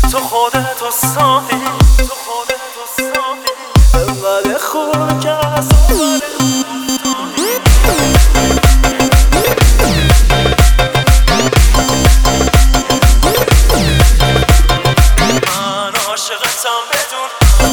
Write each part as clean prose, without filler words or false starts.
تو خودتو ساختی، تو خودتو ساختی، انقدر خوب که از اول من عاشقتم بدون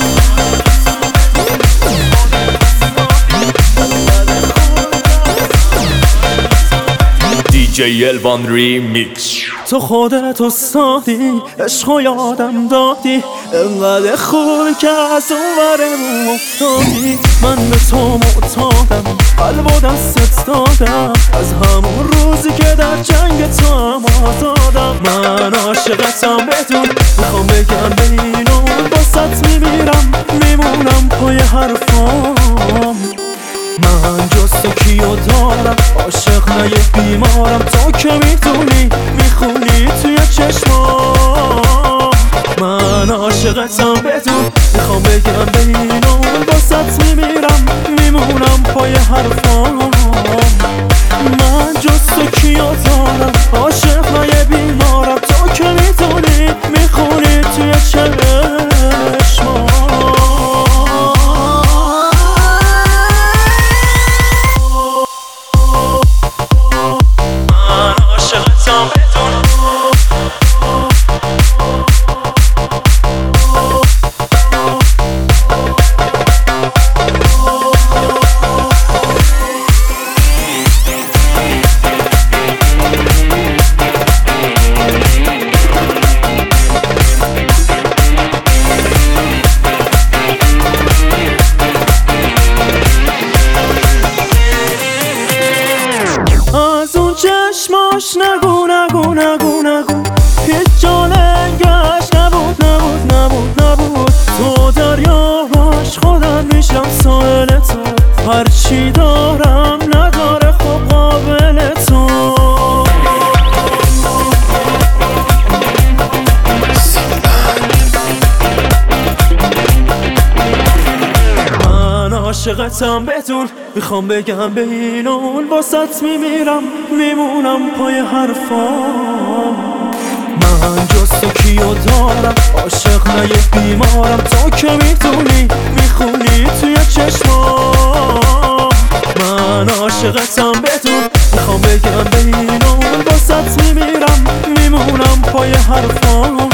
دی الوان ریمیکس. تو خودتو ساختی، عشقو یادم دادی، انقدر خوبی که از اون ورمون افتادی. من به تو معتادم، قلب و دستت دادم، از همون روزی که در جنگ تو هم آزادم. من عاشقتم بدون، میخوام بگم بین اون باست میمیرم، میمونم پای حرفام. من جز تو کیو دارم، عاشق نه یه بیمارم، تو که میدونی میخونی توی چشمام. من عاشقتم بدون، میخوام بگم بین اون باست میمیرم، میمونم پای حرفام. من جز تو کیو دارم، عاشق نه یه بیمارم، تو که میدونی میخونی توی چشمام. از اون چشماش نگو نگو نگو نگو، هیچ جا لنگش نبود نبود نبود نبود. تو دریاش خودم میشم ساحل تو، هرچی دارم نداره خب قابل تو. من عاشقتم بدون، میخوام بگم بین اون باست میمیرم، میمونم پای حرفام. من جز تو کیو دارم، عاشق نه یه بیمارم، تو که میدونی میخونی توی چشمام. من عاشقتم بدون، میخوام بگم بین اون باست میمیرم، میمونم پای حرفام.